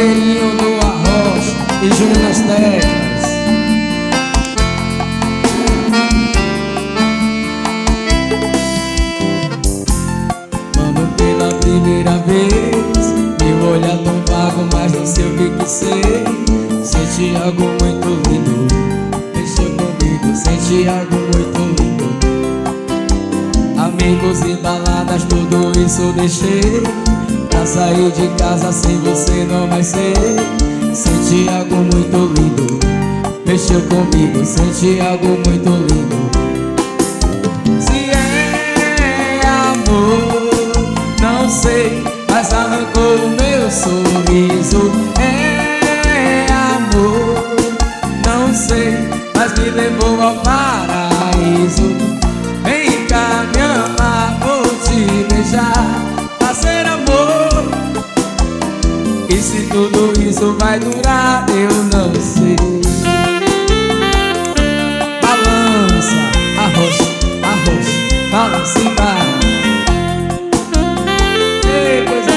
Rogerinho do Arroz e Júnior nas teclas. Quando pela primeira vez meu olhar tão vago, mas não sei o que sei. Senti algo muito lindo, mexeu comigo, senti algo muito lindo. Amigos e baladas, tudo isso deixei pra sair de casa sem você não mais ser. Senti algo muito lindo, mexeu comigo, senti algo muito lindo. Se é amor, não sei, mas arrancou o meu sorriso. É amor, não sei, mas me levou ao paraíso. Vem cá me amar, vou te beijar, fazer amor. E se tudo isso vai durar, eu não sei. Balança, arroz, arroz, balança e vai. Ei, coisa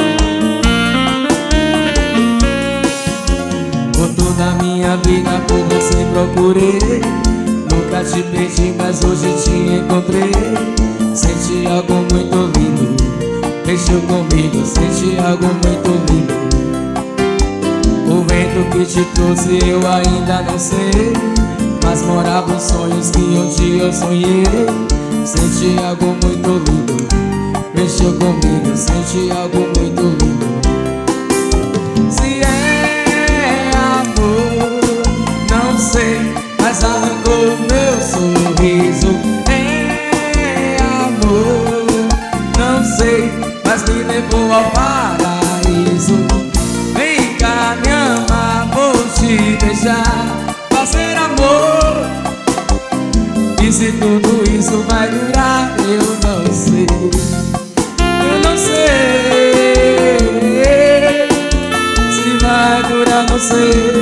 boa. Por toda a minha vida por você procurei. Nunca te perdi, mas hoje te encontrei. Senti algo muito lindo, mexeu comigo, senti algo muito lindo. O vento que te trouxe eu ainda não sei, mas moravam sonhos que um dia eu sonhei. Senti algo muito lindo, mexeu comigo, senti algo muito lindo. Se é amor, não sei, mas arrancou o meu sorriso. É amor, não sei, mas me levou ao paraíso. Vem cá me amar, vou te beijar, fazer amor. E se tudo isso vai durar, eu não sei. Eu não sei se vai durar, não sei.